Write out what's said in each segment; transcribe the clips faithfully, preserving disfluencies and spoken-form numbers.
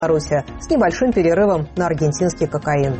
Беларуси с небольшим перерывом на аргентинский кокаин.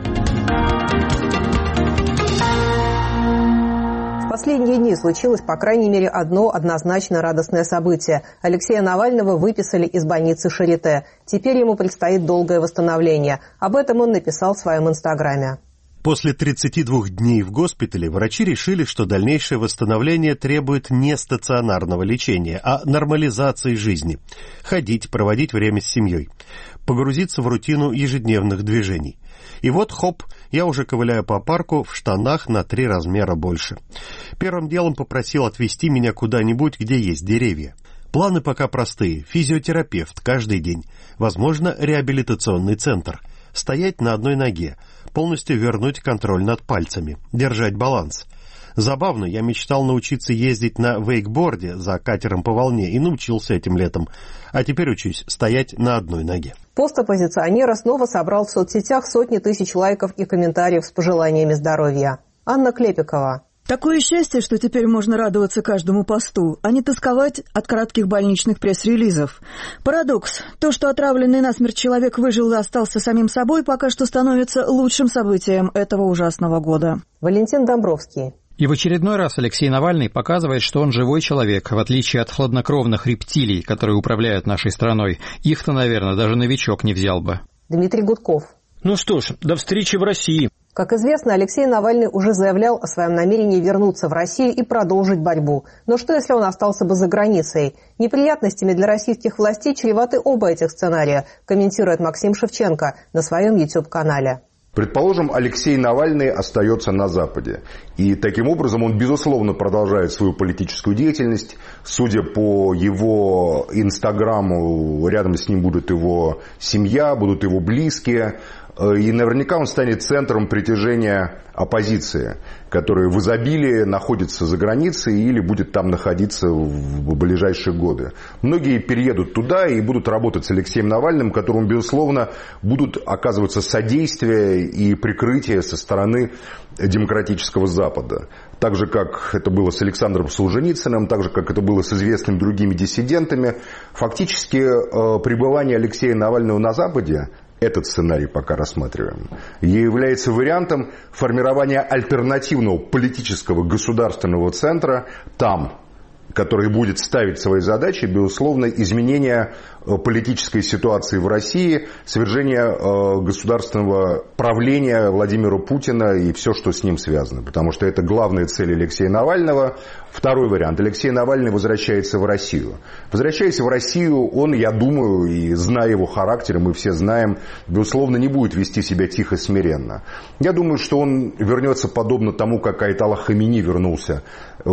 В последние дни случилось, по крайней мере, одно однозначно радостное событие. Алексея Навального выписали из больницы Шарите. Теперь ему предстоит долгое восстановление. Об этом он написал в своем инстаграме. После тридцати двух дней в госпитале врачи решили, что дальнейшее восстановление требует не стационарного лечения, а нормализации жизни. Ходить, проводить время с семьей, погрузиться в рутину ежедневных движений. И вот, хоп, я уже ковыляю по парку в штанах на три размера больше. Первым делом попросил отвезти меня куда-нибудь, где есть деревья. Планы пока простые. Физиотерапевт каждый день. Возможно, реабилитационный центр. Стоять на одной ноге. Полностью вернуть контроль над пальцами. Держать баланс. Забавно, я мечтал научиться ездить на вейкборде за катером по волне и научился этим летом. А теперь учусь стоять на одной ноге. Пост оппозиционера снова собрал в соцсетях сотни тысяч лайков и комментариев с пожеланиями здоровья. Анна Клепикова. Такое счастье, что теперь можно радоваться каждому посту, а не тосковать от кратких больничных пресс-релизов. Парадокс. То, что отравленный насмерть человек выжил и остался самим собой, пока что становится лучшим событием этого ужасного года. Валентин Домбровский. И в очередной раз Алексей Навальный показывает, что он живой человек, в отличие от хладнокровных рептилий, которые управляют нашей страной. Их-то, наверное, даже новичок не взял бы. Дмитрий Гудков. Ну что ж, до встречи в России. Как известно, Алексей Навальный уже заявлял о своем намерении вернуться в Россию и продолжить борьбу. Но что, если он остался бы за границей? Неприятностями для российских властей чреваты оба этих сценария, комментирует Максим Шевченко на своем YouTube-канале. Предположим, Алексей Навальный остается на Западе. И таким образом он, безусловно, продолжает свою политическую деятельность. Судя по его инстаграму, рядом с ним будут его семья, будут его близкие. И наверняка он станет центром притяжения оппозиции, которая в изобилии находится за границей или будет там находиться в ближайшие годы. Многие переедут туда и будут работать с Алексеем Навальным, которому, безусловно, будут оказываться содействие и прикрытие со стороны демократического Запада. Так же, как это было с Александром Солженицыным, так же, как это было с известными другими диссидентами. Фактически, пребывание Алексея Навального на Западе, этот сценарий пока рассматриваем, является вариантом формирования альтернативного политического государственного центра там, который будет ставить своей задачей, безусловно, изменение политической ситуации в России, свержение государственного правления Владимира Путина и все, что с ним связано. Потому что это главная цель Алексея Навального. Второй вариант. Алексей Навальный возвращается в Россию. Возвращаясь в Россию, он, я думаю, и зная его характер, мы все знаем, безусловно, не будет вести себя тихо, смиренно. Я думаю, что он вернется подобно тому, как Айтала Хамини вернулся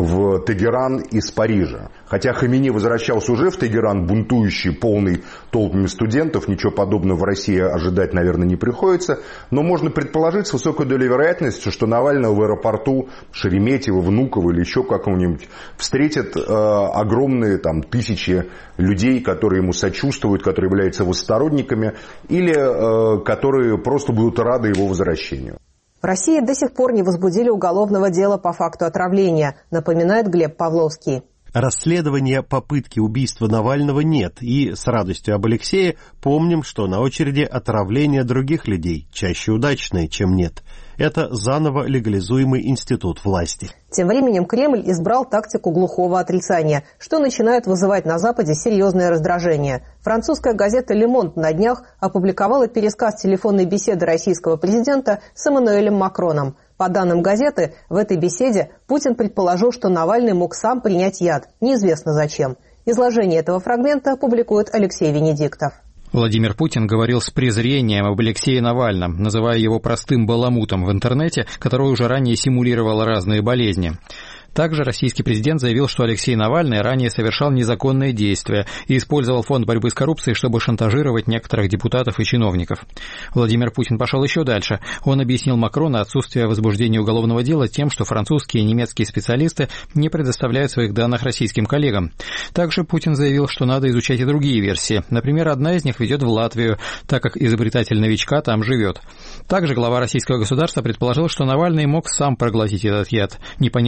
в Тегеран из Парижа. Хотя Хамини возвращался уже в Тегеран, бунтующий, полный толпами студентов. Ничего подобного в России ожидать, наверное, не приходится. Но можно предположить с высокой долей вероятности, что Навального в аэропорту Шереметьево, Внуково или еще какого-нибудь встретят э, огромные там, тысячи людей, которые ему сочувствуют, которые являются его сторонниками или э, которые просто будут рады его возвращению. В России до сих пор не возбудили уголовного дела по факту отравления, напоминает Глеб Павловский. Расследования попытки убийства Навального нет, и с радостью об Алексее помним, что на очереди отравление других людей, чаще удачное, чем нет. Это заново легализуемый институт власти. Тем временем Кремль избрал тактику глухого отрицания, что начинает вызывать на Западе серьезное раздражение. Французская газета «Ле Монд» на днях опубликовала пересказ телефонной беседы российского президента с Эммануэлем Макроном. По данным газеты, в этой беседе Путин предположил, что Навальный мог сам принять яд, неизвестно зачем. Изложение этого фрагмента публикует Алексей Венедиктов. Владимир Путин говорил с презрением об Алексее Навальном, называя его простым баламутом в интернете, который уже ранее симулировал разные болезни. Также российский президент заявил, что Алексей Навальный ранее совершал незаконные действия и использовал фонд борьбы с коррупцией, чтобы шантажировать некоторых депутатов и чиновников. Владимир Путин пошел еще дальше. Он объяснил Макрону отсутствие возбуждения уголовного дела тем, что французские и немецкие специалисты не предоставляют своих данных российским коллегам. Также Путин заявил, что надо изучать и другие версии. Например, одна из них ведет в Латвию, так как изобретатель новичка там живет. Также глава российского государства предположил, что Навальный мог сам проглотить этот яд. Непонятно по каким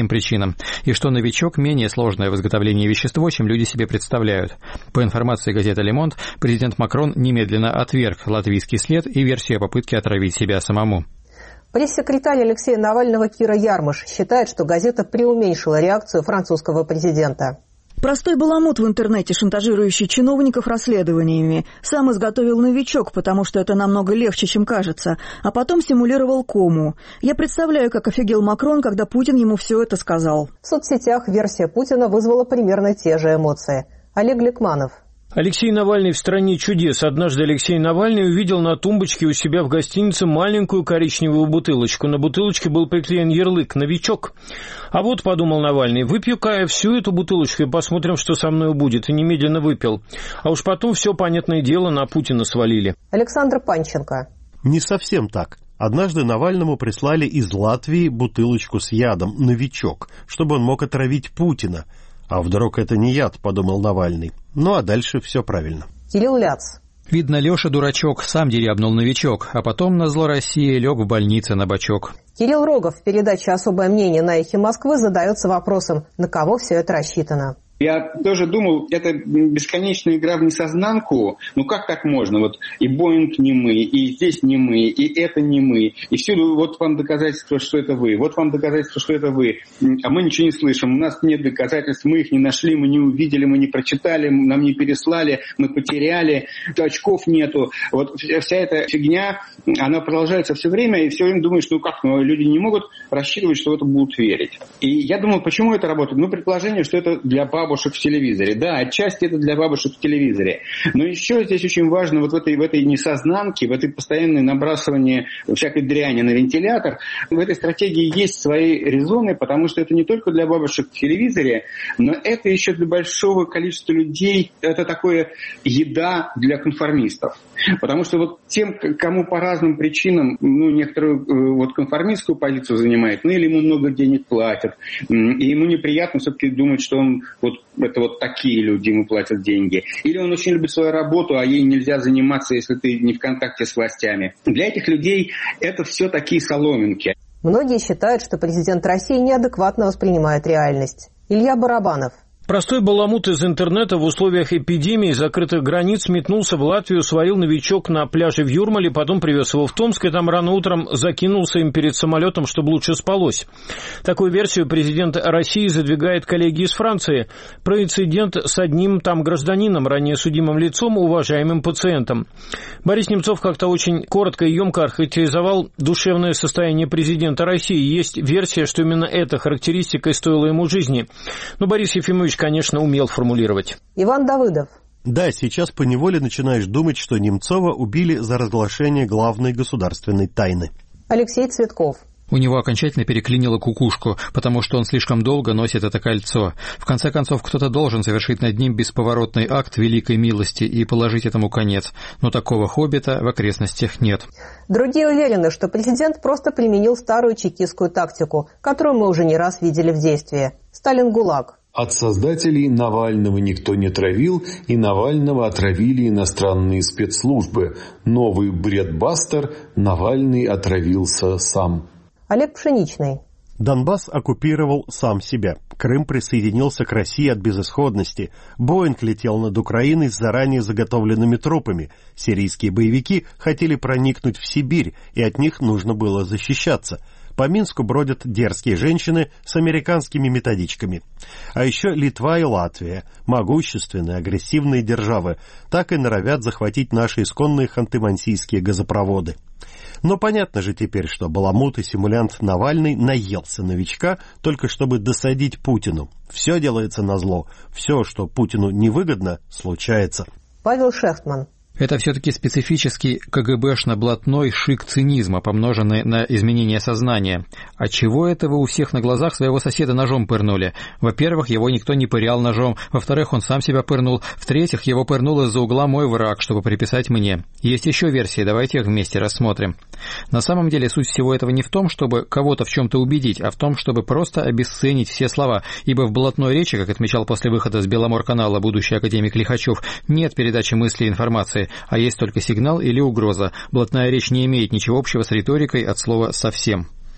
другим причинам, и что новичок менее сложное в изготовлении вещество, чем люди себе представляют. По информации газеты «Le Monde», президент Макрон немедленно отверг латвийский след и версию о попытке отравить себя самому. Пресс-секретарь Алексея Навального Кира Ярмыш считает, что газета преуменьшила реакцию французского президента. Простой баламут в интернете, шантажирующий чиновников расследованиями. Сам изготовил новичок, потому что это намного легче, чем кажется, а потом симулировал кому. Я представляю, как офигел Макрон, когда Путин ему все это сказал. В соцсетях версия Путина вызвала примерно те же эмоции. Олег Ликманов. Алексей Навальный в «Стране чудес». Однажды Алексей Навальный увидел на тумбочке у себя в гостинице маленькую коричневую бутылочку. На бутылочке был приклеен ярлык «Новичок». А вот, подумал Навальный, выпью-ка я всю эту бутылочку и посмотрим, что со мной будет. И немедленно выпил. А уж потом все, понятное дело, на Путина свалили. Александр Панченко. Не совсем так. Однажды Навальному прислали из Латвии бутылочку с ядом «Новичок», чтобы он мог отравить Путина. А вдруг это не яд, подумал Навальный. Ну а дальше все правильно. Кирилл Ляц. Видно, Леша дурачок, сам дерябнул новичок, а потом назло России лег в больнице на бочок. Кирилл Рогов в передаче «Особое мнение» на «Эхе Москвы» задается вопросом, на кого все это рассчитано. Я тоже думал, это бесконечная игра в несознанку. Ну как так можно? Вот и Боинг не мы, и здесь не мы, и это не мы. И всюду вот вам доказательство, что это вы. Вот вам доказательство, что это вы. А мы ничего не слышим. У нас нет доказательств. Мы их не нашли, мы не увидели, мы не прочитали, нам не переслали, мы потеряли. Очков нету. Вот вся эта фигня, она продолжается все время. И все время думаешь, ну как, ну, люди не могут рассчитывать, что в это будут верить. И я думал, почему это работает? Ну, предположение, что это для бабушек в телевизоре. Да, отчасти это для бабушек в телевизоре. Но еще здесь очень важно вот в этой, в этой несознанке, в этой постоянной набрасывании всякой дряни на вентилятор, в этой стратегии есть свои резоны, потому что это не только для бабушек в телевизоре, но это еще для большого количества людей, это такое еда для конформистов. Потому что вот тем, кому по разным причинам, ну, некоторую вот конформистскую позицию занимает, ну, или ему много денег платят, и ему неприятно все-таки думать, что он вот это вот такие люди ему платят деньги. Или он очень любит свою работу, а ей нельзя заниматься, если ты не в контакте с властями. Для этих людей это все такие соломинки. Многие считают, что президент России неадекватно воспринимает реальность. Илья Барабанов. Простой баламут из интернета в условиях эпидемии закрытых границ метнулся в Латвию, сварил новичок на пляже в Юрмале, потом привез его в Томск и там рано утром закинулся им перед самолетом, чтобы лучше спалось. Такую версию президент России задвигает коллеги из Франции. Про инцидент с одним там гражданином, ранее судимым лицом, уважаемым пациентом. Борис Немцов как-то очень коротко и емко охарактеризовал душевное состояние президента России. Есть версия, что именно эта характеристика и стоила ему жизни. Но Борис Ефимович, конечно, умел формулировать. Иван Давыдов. Да, сейчас поневоле начинаешь думать, что Немцова убили за разглашение главной государственной тайны. Алексей Цветков. У него окончательно переклинило кукушку, потому что он слишком долго носит это кольцо. В конце концов, кто-то должен совершить над ним бесповоротный акт великой милости и положить этому конец. Но такого хоббита в окрестностях нет. Другие уверены, что президент просто применил старую чекистскую тактику, которую мы уже не раз видели в действии. Сталин ГУЛАГ. От создателей Навального никто не травил, и Навального отравили иностранные спецслужбы. Новый бредбастер: Навальный отравился сам. Олег Пшеничный. Донбасс оккупировал сам себя. Крым присоединился к России от безысходности. Боинг летел над Украиной с заранее заготовленными трупами. Сирийские боевики хотели проникнуть в Сибирь, и от них нужно было защищаться. По Минску бродят дерзкие женщины с американскими методичками. А еще Литва и Латвия, могущественные, агрессивные державы, так и норовят захватить наши исконные ханты-мансийские газопроводы. Но понятно же теперь, что баламут и симулянт Навальный наелся новичка, только чтобы досадить Путину. Все делается назло. Все, что Путину невыгодно, случается. Павел Шехтман. Это все-таки специфический КГБшно-блатной шик цинизма, помноженный на изменение сознания. А чего это вы у всех на глазах своего соседа ножом пырнули? Во-первых, его никто не пырял ножом. Во-вторых, он сам себя пырнул. В-третьих, его пырнул из-за угла мой враг, чтобы приписать мне. Есть еще версии, давайте их вместе рассмотрим. На самом деле суть всего этого не в том, чтобы кого-то в чем-то убедить, а в том, чтобы просто обесценить все слова. Ибо в блатной речи, как отмечал после выхода с Беломорканала будущий академик Лихачев, нет передачи мысли и информации, а есть только сигнал или угроза. Блатная речь не имеет ничего общего с риторикой от слова «совсем».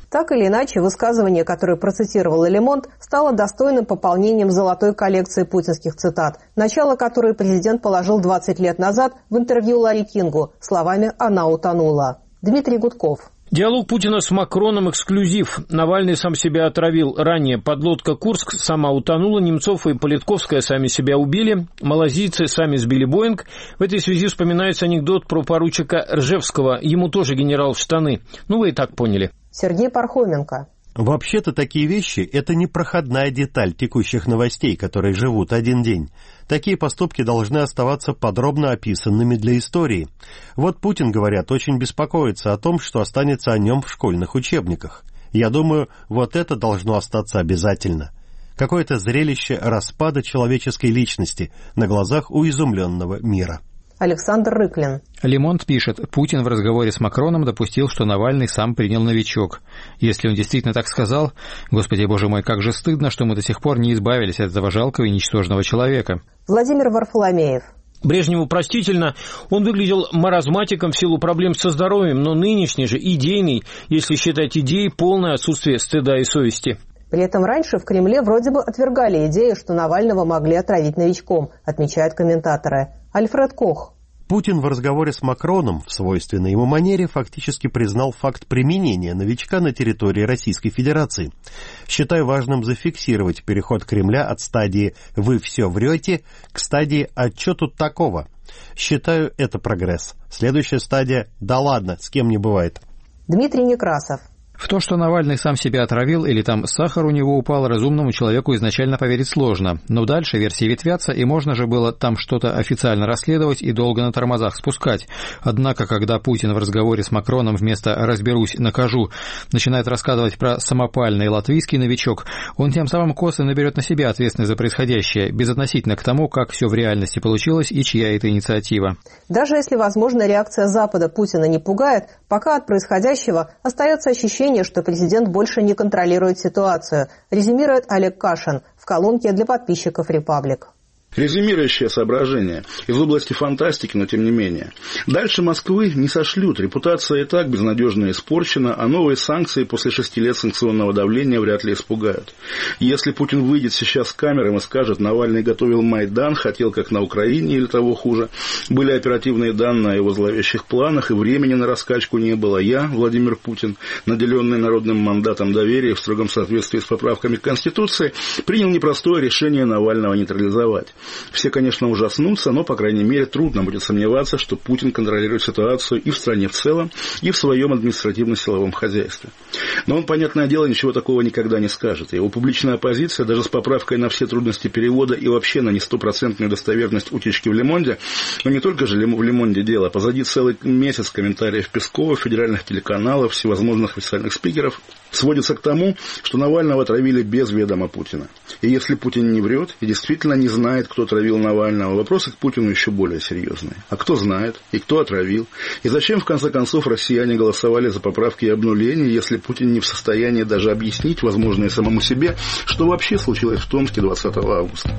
Так или иначе, высказывание, которое процитировал «Le Monde», стало достойным пополнением золотой коллекции путинских цитат, начало которой президент положил двадцать лет назад в интервью Ларри Кингу словами «она утонула». Дмитрий Гудков. Диалог Путина с Макроном – эксклюзив. Навальный сам себя отравил ранее. Подлодка «Курск» сама утонула, Немцов и Политковская сами себя убили, малазийцы сами сбили «Боинг». В этой связи вспоминается анекдот про поручика Ржевского. Ему тоже генерал в штаны. Ну, вы и так поняли. Сергей Пархоменко. Вообще-то такие вещи – это не проходная деталь текущих новостей, которые живут один день. Такие поступки должны оставаться подробно описанными для истории. Вот Путин, говорят, очень беспокоится о том, что останется о нем в школьных учебниках. Я думаю, вот это должно остаться обязательно. Какое-то зрелище распада человеческой личности на глазах у изумленного мира. Александр Рыклин. Le Monde пишет, Путин в разговоре с Макроном допустил, что Навальный сам принял новичок. Если он действительно так сказал, господи боже мой, как же стыдно, что мы до сих пор не избавились от этого жалкого и ничтожного человека. Владимир Варфоломеев. Брежневу простительно, он выглядел маразматиком в силу проблем со здоровьем, но нынешний же идейный, если считать идеей, полное отсутствие стыда и совести. При этом раньше в Кремле вроде бы отвергали идею, что Навального могли отравить новичком, отмечают комментаторы. Альфред Кох. Путин в разговоре с Макроном в свойственной ему манере фактически признал факт применения новичка на территории Российской Федерации. Считаю важным зафиксировать переход Кремля от стадии «вы все врете» к стадии «а чё тут такого?». Считаю, это прогресс. Следующая стадия «да ладно, с кем не бывает». Дмитрий Некрасов. В то, что Навальный сам себя отравил или там сахар у него упал, разумному человеку изначально поверить сложно. Но дальше версии ветвятся, и можно же было там что-то официально расследовать и долго на тормозах спускать. Однако, когда Путин в разговоре с Макроном вместо «разберусь, накажу» начинает рассказывать про самопальный латвийский новичок, он тем самым косвенно берет на себя ответственность за происходящее, безотносительно к тому, как все в реальности получилось и чья это инициатива. Даже если, возможно, реакция Запада Путина не пугает, пока от происходящего остается ощущение, что президент больше не контролирует ситуацию, резюмирует Олег Кашин в колонке для подписчиков «Репаблик». Резюмирующее соображение из области фантастики, но тем не менее. Дальше Москвы не сошлют, репутация и так безнадежно испорчена, а новые санкции после шести лет санкционного давления вряд ли испугают. Если Путин выйдет сейчас с камерой и скажет, Навальный готовил Майдан, хотел как на Украине или того хуже, были оперативные данные о его зловещих планах, и времени на раскачку не было. Я, Владимир Путин, наделенный народным мандатом доверия в строгом соответствии с поправками к Конституции, принял непростое решение Навального нейтрализовать. Все, конечно, ужаснутся, но, по крайней мере, трудно будет сомневаться, что Путин контролирует ситуацию и в стране в целом, и в своем административно-силовом хозяйстве. Но он, понятное дело, ничего такого никогда не скажет. Его публичная оппозиция, даже с поправкой на все трудности перевода и вообще на не стопроцентную достоверность утечки в Le Monde, но не только же в Le Monde дело, позади целый месяц комментариев Пескова, федеральных телеканалов, всевозможных официальных спикеров, сводится к тому, что Навального отравили без ведома Путина. И если Путин не врет и действительно не знает, кто отравил Навального, вопросы к Путину еще более серьезные. А кто знает? И кто отравил? И зачем, в конце концов, россияне голосовали за поправки и обнуления, если Путин не в состоянии даже объяснить, возможно, и самому себе, что вообще случилось в Томске двадцатого августа?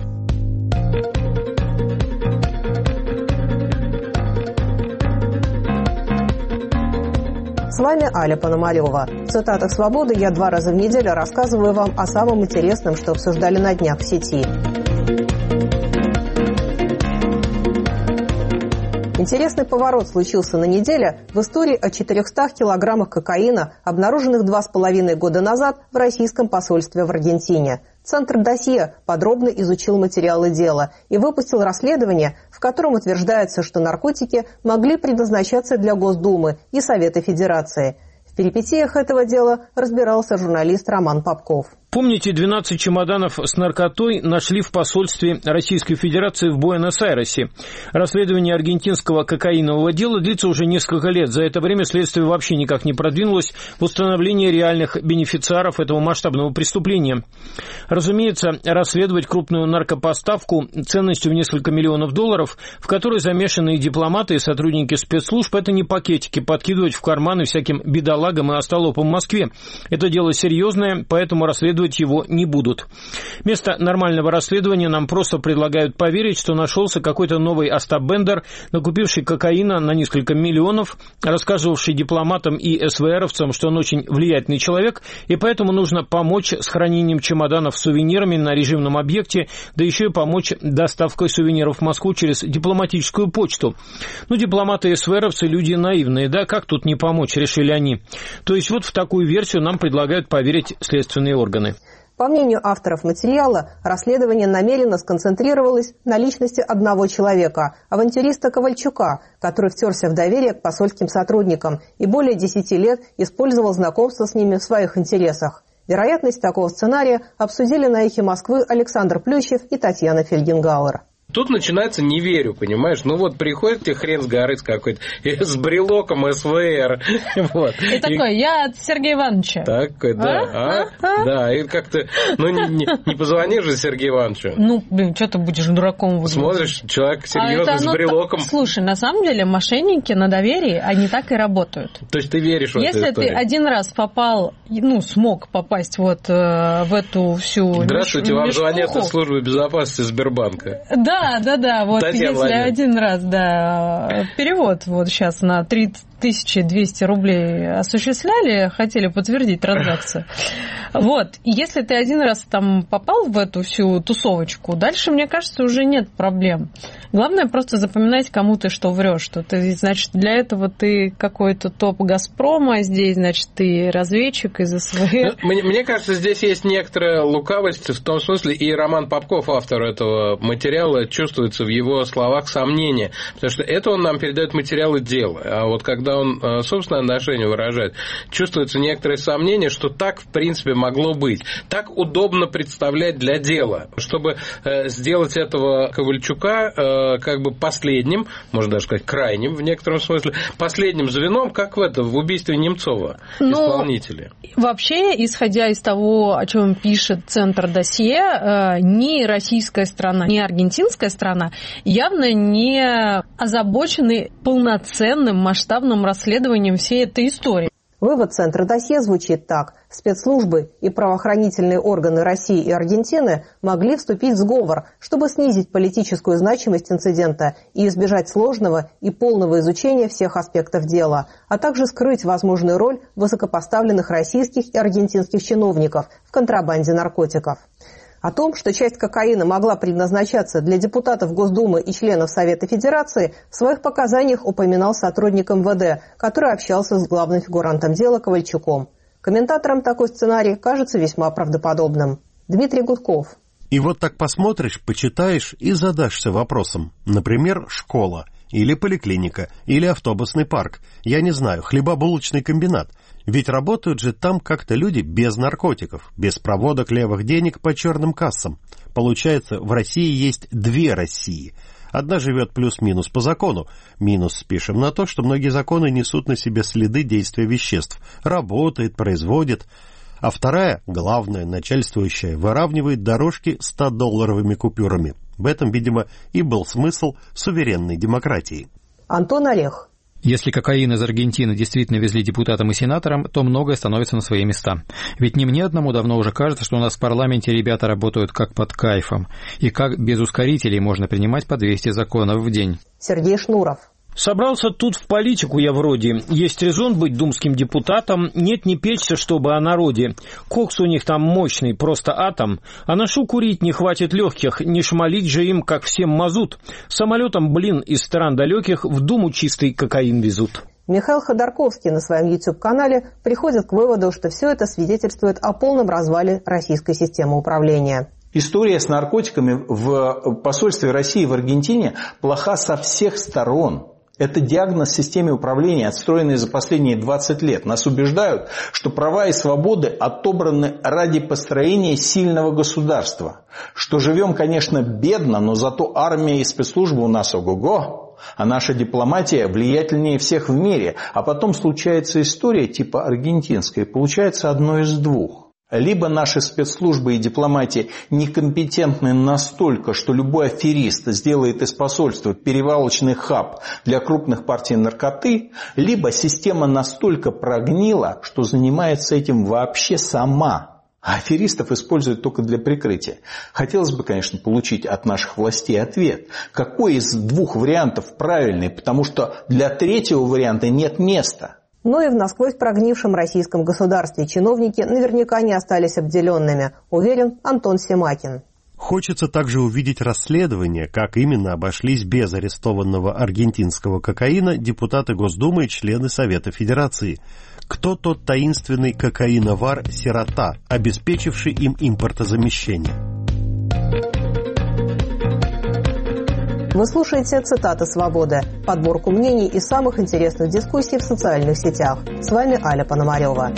С вами Аля Пономарева. В цитатах «Свободы» я два раза в неделю рассказываю вам о самом интересном, что обсуждали на днях в сети. Интересный поворот случился на неделе в истории о четырехстах килограммах кокаина, обнаруженных два с половиной года назад в российском посольстве в Аргентине. Центр «Досье» подробно изучил материалы дела и выпустил расследование, в котором утверждается, что наркотики могли предназначаться для Госдумы и Совета Федерации. В перипетиях этого дела разбирался журналист Роман Попков. Помните, двенадцать чемоданов с наркотой нашли в посольстве Российской Федерации в Буэнос-Айресе. Расследование аргентинского кокаинового дела длится уже несколько лет. За это время следствие вообще никак не продвинулось в установлении реальных бенефициаров этого масштабного преступления. Разумеется, расследовать крупную наркопоставку ценностью в несколько миллионов долларов, в которой замешаны и дипломаты, и сотрудники спецслужб, это не пакетики подкидывать в карманы всяким бедолагам и остолопам в Москве. Это дело серьезное, поэтому расследование расследовать его не будут. Вместо нормального расследования нам просто предлагают поверить, что нашелся какой-то новый Остап Бендер, накупивший кокаина на несколько миллионов, рассказывавший дипломатам и эсвээровцам, что он очень влиятельный человек, и поэтому нужно помочь с хранением чемоданов с сувенирами на режимном объекте, да еще и помочь доставкой сувениров в Москву через дипломатическую почту. Ну, дипломаты и эсвээровцы люди наивные, да, как тут не помочь, решили они. То есть вот в такую версию нам предлагают поверить следственные органы. По мнению авторов материала, расследование намеренно сконцентрировалось на личности одного человека, авантюриста Ковальчука, который втерся в доверие к посольским сотрудникам и более десяти лет использовал знакомство с ними в своих интересах. Вероятность такого сценария обсудили на «Эхе Москвы» Александр Плющев и Татьяна Фельгенгауэр. Тут начинается «не верю», понимаешь? Ну вот приходит тебе хрен с горы с какой-то, с брелоком СВР. Вот. И такой, я от Сергея Ивановича. Такой, да. А? А? Да, и как-то, ну не, не, не позвонишь же Сергею Ивановичу. Ну, блин, что ты будешь дураком выглядеть? Смотришь, человек серьезный, а с брелоком. Слушай, на самом деле мошенники на доверии, они так и работают. То есть ты веришь в эту историю? Если ты один раз попал, ну, смог попасть вот э, в эту всю Здравствуйте, меш- вам мешуху. звонят из службы безопасности Сбербанка. Да. Да, да, да, вот Татьяна если Владимировна. один раз, да, перевод вот сейчас на три тысячи двести рублей осуществляли, хотели подтвердить транзакцию. Вот, и если ты один раз там попал в эту всю тусовочку, дальше, мне кажется, уже нет проблем. Главное просто запоминать, кому ты что врешь, что ты, значит, для этого ты какой-то топ Газпрома, здесь, значит, ты разведчик из СВР. Ну, мне, мне кажется, здесь есть некоторая лукавость в том смысле, и Роман Попков, автор этого материала, чувствуется в его словах сомнения, потому что это он нам передает материалы дела, а вот когда он собственное отношение выражает, чувствуется некоторое сомнение, что так, в принципе, могло быть. Так удобно представлять для дела, чтобы сделать этого Ковальчука как бы последним, можно даже сказать, крайним в некотором смысле, последним звеном, как в этом, в убийстве Немцова, ну, исполнителя. Вообще, исходя из того, о чем пишет Центр досье, ни российская сторона, ни аргентинская сторона явно не озабочены полноценным масштабным расследованием всей этой истории. Вывод Центра досье звучит так. Спецслужбы и правоохранительные органы России и Аргентины могли вступить в сговор, чтобы снизить политическую значимость инцидента и избежать сложного и полного изучения всех аспектов дела, а также скрыть возможную роль высокопоставленных российских и аргентинских чиновников в контрабанде наркотиков. О том, что часть кокаина могла предназначаться для депутатов Госдумы и членов Совета Федерации, в своих показаниях упоминал сотрудник эм вэ дэ, который общался с главным фигурантом дела Ковальчуком. Комментаторам такой сценарий кажется весьма правдоподобным. Дмитрий Гудков. И вот так посмотришь, почитаешь и задашься вопросом. Например, школа, или поликлиника, или автобусный парк. Я не знаю, хлебобулочный комбинат. Ведь работают же там как-то люди без наркотиков, без проводок левых денег по черным кассам. Получается, в России есть две России. Одна живет плюс-минус по закону. Минус спишем на то, что многие законы несут на себе следы действия веществ. Работает, производит. А вторая, главная, начальствующая, выравнивает дорожки ста-долларовыми купюрами. В этом, видимо, и был смысл суверенной демократии. Антон Олег. Если кокаин из Аргентины действительно везли депутатам и сенаторам, то многое становится на свои места. Ведь не мне одному давно уже кажется, что у нас в парламенте ребята работают как под кайфом. И как без ускорителей можно принимать по двести законов в день. Сергей Шнуров. Собрался тут в политику я вроде. Есть резон быть думским депутатом, нет, не печься, чтобы о народе. Кокс у них там мощный, просто атом. А ношу курить не хватит легких, не шмалить же им, как всем мазут. Самолетом, блин, из стран далеких в Думу чистый кокаин везут. Михаил Ходорковский на своем YouTube-канале приходит к выводу, что все это свидетельствует о полном развале российской системы управления. История с наркотиками в посольстве России в Аргентине плоха со всех сторон. Это диагноз системе управления, отстроенный за последние двадцать лет. Нас убеждают, что права и свободы отобраны ради построения сильного государства. Что живем, конечно, бедно, но зато армия и спецслужбы у нас ого-го. А наша дипломатия влиятельнее всех в мире. А потом случается история типа аргентинской. Получается одно из двух. Либо наши спецслужбы и дипломатия некомпетентны настолько, что любой аферист сделает из посольства перевалочный хаб для крупных партий наркоты, либо система настолько прогнила, что занимается этим вообще сама. а аферистов используют только для прикрытия. Хотелось бы, конечно, получить от наших властей ответ, какой из двух вариантов правильный, потому что для третьего варианта нет места. Но и в насквозь прогнившем российском государстве чиновники наверняка не остались обделенными, уверен Антон Семакин. Хочется также увидеть расследование, как именно обошлись без арестованного аргентинского кокаина депутаты Госдумы и члены Совета Федерации. Кто тот таинственный кокаиновар-сирота, обеспечивший им импортозамещение? Вы слушаете «Цитаты свободы», подборку мнений и самых интересных дискуссий в социальных сетях. С вами Аля Пономарева.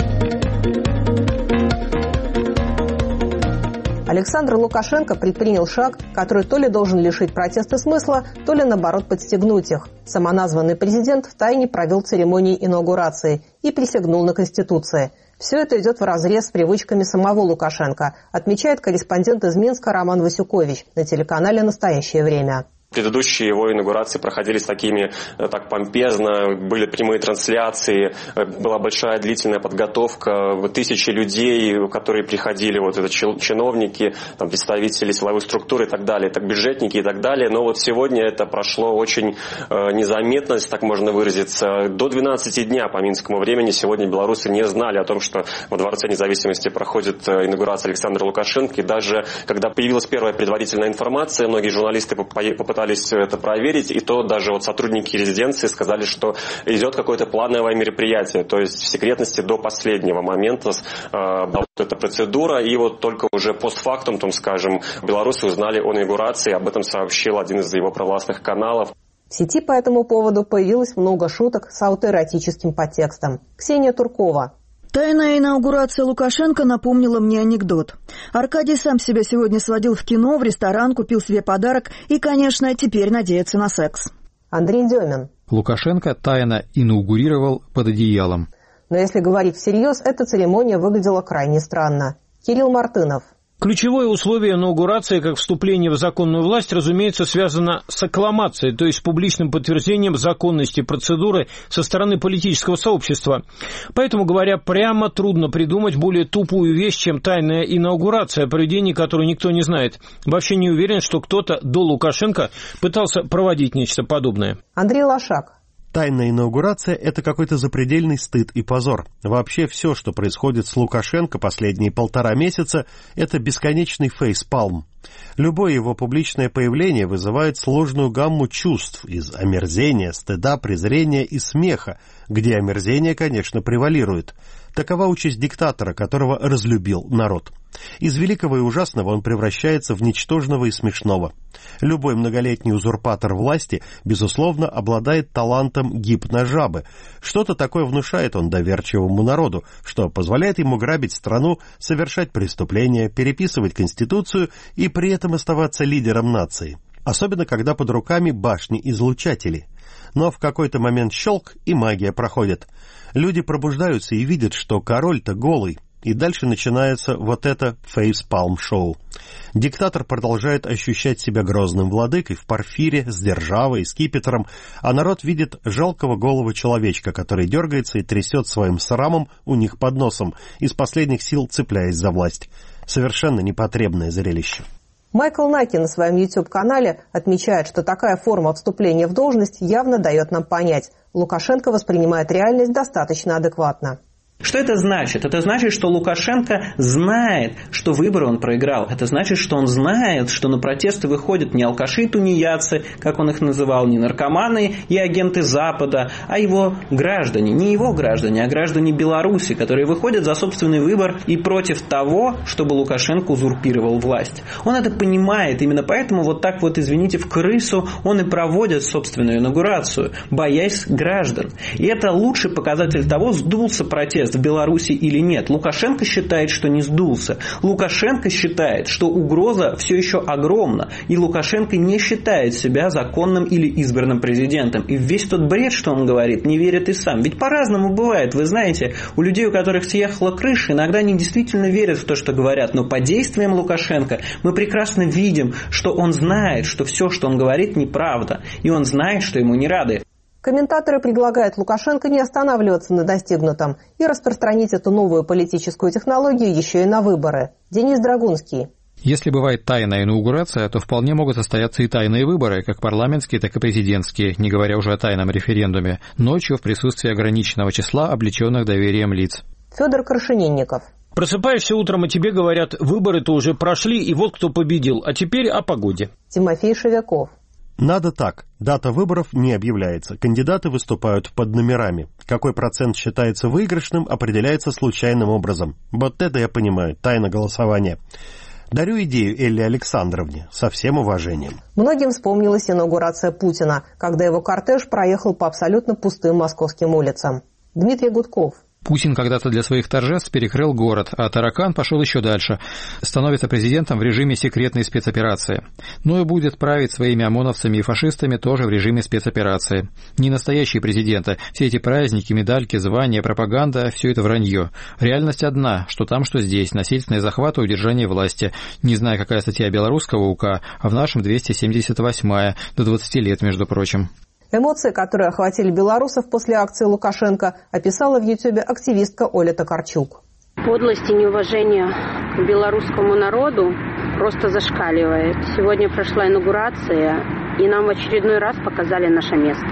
Александр Лукашенко предпринял шаг, который то ли должен лишить протеста смысла, то ли, наоборот, подстегнуть их. Самоназванный президент втайне провел церемонии инаугурации и присягнул на Конституции. Все это идет вразрез с привычками самого Лукашенко, отмечает корреспондент из Минска Роман Васюкович на телеканале «Настоящее время». Предыдущие его инаугурации проходили с такими, так помпезно, были прямые трансляции, была большая длительная подготовка, тысячи людей, которые приходили, вот это чиновники, там, представители силовых структур и так далее, так бюджетники и так далее. Но вот сегодня это прошло очень незаметно, если так можно выразиться. До двенадцати дня по минскому времени сегодня белорусы не знали о том, что во Дворце независимости проходит инаугурация Александра Лукашенко. И даже когда появилась первая предварительная информация, многие журналисты попытались пытались это проверить, и то даже вот сотрудники резиденции сказали, что идет какое-то плановое мероприятие, то есть в секретности до последнего момента э, была вот эта процедура, и вот только уже постфактум, там, скажем, белорусы узнали о инаугурации, об этом сообщил один из его провластных каналов. В сети по этому поводу появилось много шуток с аутоэротическим подтекстом. Ксения Туркова. Тайная инаугурация Лукашенко напомнила мне анекдот. Аркадий сам себя сегодня сводил в кино, в ресторан, купил себе подарок и, конечно, теперь надеется на секс. Андрей Демин. Лукашенко тайно инаугурировал под одеялом. Но если говорить всерьез, эта церемония выглядела крайне странно. Кирилл Мартынов. Ключевое условие инаугурации, как вступление в законную власть, разумеется, связано с аккламацией, то есть с публичным подтверждением законности процедуры со стороны политического сообщества. Поэтому, говоря прямо, трудно придумать более тупую вещь, чем тайная инаугурация, о проведении которой никто не знает. Вообще не уверен, что кто-то до Лукашенко пытался проводить нечто подобное. Андрей Лошак. Тайная инаугурация – это какой-то запредельный стыд и позор. Вообще все, что происходит с Лукашенко последние полтора месяца – это бесконечный фейспалм. Любое его публичное появление вызывает сложную гамму чувств из омерзения, стыда, презрения и смеха, где омерзение, конечно, превалирует. Такова участь диктатора, которого разлюбил народ. Из великого и ужасного он превращается в ничтожного и смешного. Любой многолетний узурпатор власти, безусловно, обладает талантом гипножабы. Что-то такое внушает он доверчивому народу, что позволяет ему грабить страну, совершать преступления, переписывать Конституцию и при этом оставаться лидером нации. Особенно, когда под руками башни-излучатели. Но в какой-то момент щелк, и магия проходит. Люди пробуждаются и видят, что король-то голый. И дальше начинается вот это фейспалм-шоу. Диктатор продолжает ощущать себя грозным владыкой в парфире, с державой, скипетром, а народ видит жалкого голого человечка, который дергается и трясет своим срамом у них под носом, из последних сил цепляясь за власть. Совершенно непотребное зрелище. Майкл Наки на своем YouTube-канале отмечает, что такая форма вступления в должность явно дает нам понять, Лукашенко воспринимает реальность достаточно адекватно. Что это значит? Это значит, что Лукашенко знает, что выборы он проиграл. Это значит, что он знает, что на протесты выходят не алкаши и тунеядцы, как он их называл, не наркоманы и агенты Запада, а его граждане. Не его граждане, а граждане Беларуси, которые выходят за собственный выбор и против того, чтобы Лукашенко узурпировал власть. Он это понимает, именно поэтому вот так вот, извините, в крысу он и проводит собственную инаугурацию, боясь граждан. И это лучший показатель того, сдулся протест в Беларуси или нет. Лукашенко считает, что не сдулся. Лукашенко считает, что угроза все еще огромна. И Лукашенко не считает себя законным или избранным президентом. И весь тот бред, что он говорит, не верит и сам. Ведь по-разному бывает. Вы знаете, у людей, у которых съехала крыша, иногда они действительно верят в то, что говорят. Но по действиям Лукашенко мы прекрасно видим, что он знает, что все, что он говорит, неправда. И он знает, что ему не рады. Комментаторы предлагают Лукашенко не останавливаться на достигнутом и распространить эту новую политическую технологию еще и на выборы. Денис Драгунский. Если бывает тайная инаугурация, то вполне могут состояться и тайные выборы, как парламентские, так и президентские, не говоря уже о тайном референдуме, ночью в присутствии ограниченного числа облеченных доверием лиц. Федор Крашенинников. Просыпаешься утром, и тебе говорят, выборы-то уже прошли, и вот кто победил, а теперь о погоде. Тимофей Шевяков. Надо так. Дата выборов не объявляется. Кандидаты выступают под номерами. Какой процент считается выигрышным, определяется случайным образом. Вот это я понимаю. Тайна голосования. Дарю идею Элле Александровне со всем уважением. Многим вспомнилась инаугурация Путина, когда его кортеж проехал по абсолютно пустым московским улицам. Дмитрий Гудков. Путин когда-то для своих торжеств перекрыл город, а Таракан пошел еще дальше, становится президентом в режиме секретной спецоперации. Ну и будет править своими ОМОНовцами и фашистами тоже в режиме спецоперации. Не настоящие президенты, все эти праздники, медальки, звания, пропаганда – все это вранье. Реальность одна, что там, что здесь, насильственный захват и удержание власти. Не знаю, какая статья белорусского УК, а в нашем двести семьдесят восьмая, до двадцати лет, между прочим. Эмоции, которые охватили белорусов после акции Лукашенко, описала в Ютьюбе активистка Оля Токарчук. Подлость и неуважение к белорусскому народу просто зашкаливает. Сегодня прошла инаугурация, и нам в очередной раз показали наше место.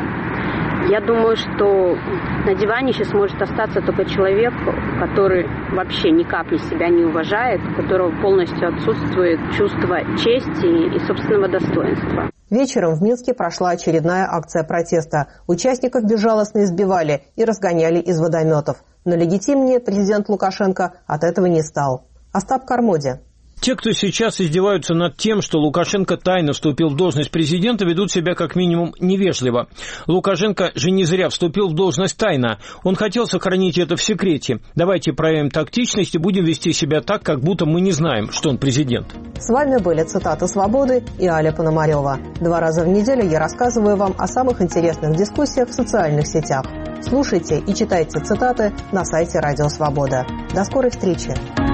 Я думаю, что на диване сейчас может остаться только человек, который вообще ни капли себя не уважает, у которого полностью отсутствует чувство чести и собственного достоинства. Вечером в Минске прошла очередная акция протеста. Участников безжалостно избивали и разгоняли из водометов. Но легитимнее президент Лукашенко от этого не стал. Остап Кармоди. Те, кто сейчас издеваются над тем, что Лукашенко тайно вступил в должность президента, ведут себя как минимум невежливо. Лукашенко же не зря вступил в должность тайно. Он хотел сохранить это в секрете. Давайте проявим тактичность и будем вести себя так, как будто мы не знаем, что он президент. С вами были цитаты «Свободы» и Аля Пономарева. Два раза в неделю я рассказываю вам о самых интересных дискуссиях в социальных сетях. Слушайте и читайте цитаты на сайте Радио Свобода. До скорой встречи!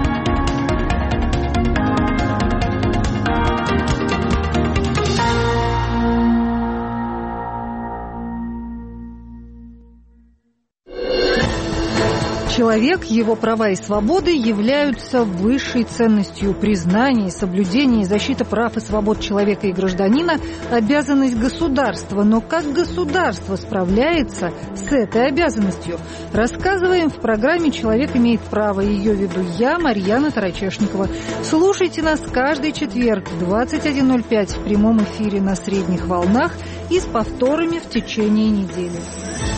Человек, его права и свободы являются высшей ценностью. Признание, соблюдение и защита прав и свобод человека и гражданина – обязанность государства. Но как государство справляется с этой обязанностью? Рассказываем в программе «Человек имеет право». Ее веду я, Марьяна Тарачешникова. Слушайте нас каждый четверг в двадцать один ноль пять в прямом эфире на средних волнах и с повторами в течение недели.